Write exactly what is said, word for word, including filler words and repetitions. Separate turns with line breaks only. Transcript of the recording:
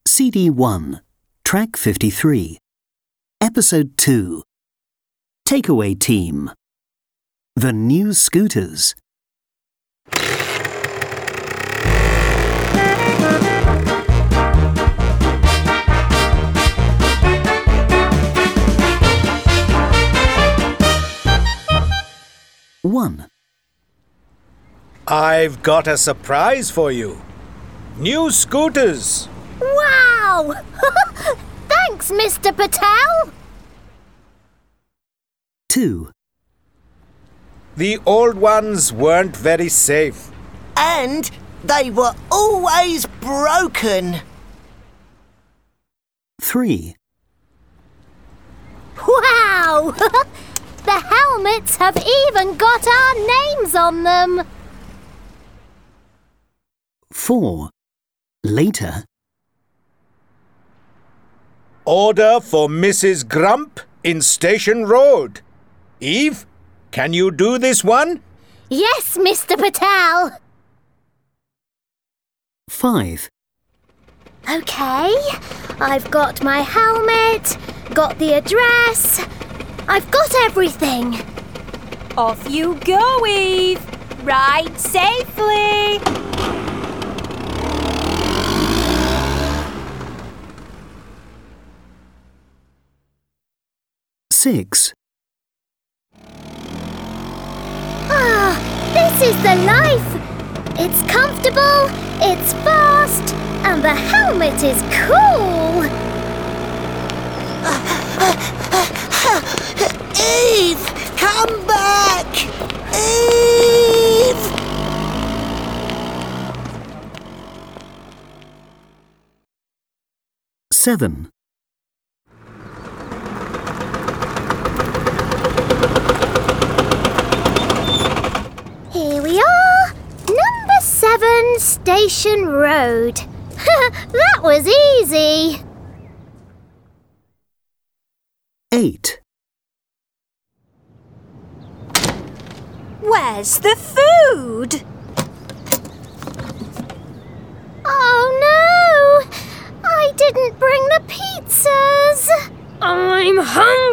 C D one, Track fifty-three, Episode two, Takeaway Team. The New Scooters. One.
I've got a surprise for you. New scooters.
Wow! Thanks, Mister Patel.
Two.
The old ones weren't very safe.
And they were always broken.
Three.
Wow! The helmets have even got our names on them.
Four. Later.
Order for Missus Grump in Station Road. Eve, can you do this one?
Yes, Mister Patel.
Five.
OK, I've got my helmet, got the address. I've got everything.
Off you go, Eve. Ride safely.
Six.
Ah, this is the life. It's comfortable, it's fast, and the helmet is cool.
Eve, come back! Eve!
Seven.
Here we are, number seven, Station Road. That was easy.
Eight.
Where's the food?
Oh no! I didn't bring the pizzas.
I'm hungry.